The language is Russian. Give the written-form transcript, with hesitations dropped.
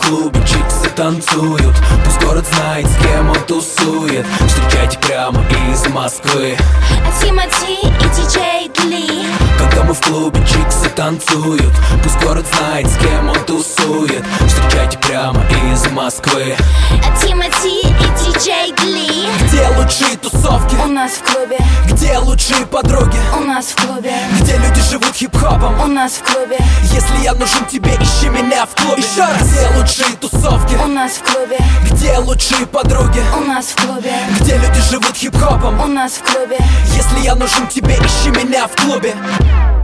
клубе чиксы танцуют. Пусть город знает, с кем он тусует. Встречайте прямо из Москвы Тимати и диджей Дли. когда мы в клубе чиксы танцуют. Пусть город знает, с кем он тусует. Встречайте прямо из Москвы Тимати и диджей Дли. Где лучшие тусовки? У нас в клубе. Где лучшие подруги? У нас в клубе. Где люди живут хип-хопом? У нас в клубе. Если я нужен тебе, ищи меня в клубе. Еще раз. Где лучшие тусовки? У нас в клубе. Где лучшие подруги? У нас в клубе. Где люди живут хип-хопом? У нас в клубе. Если я нужен тебе, ищи меня в клубе.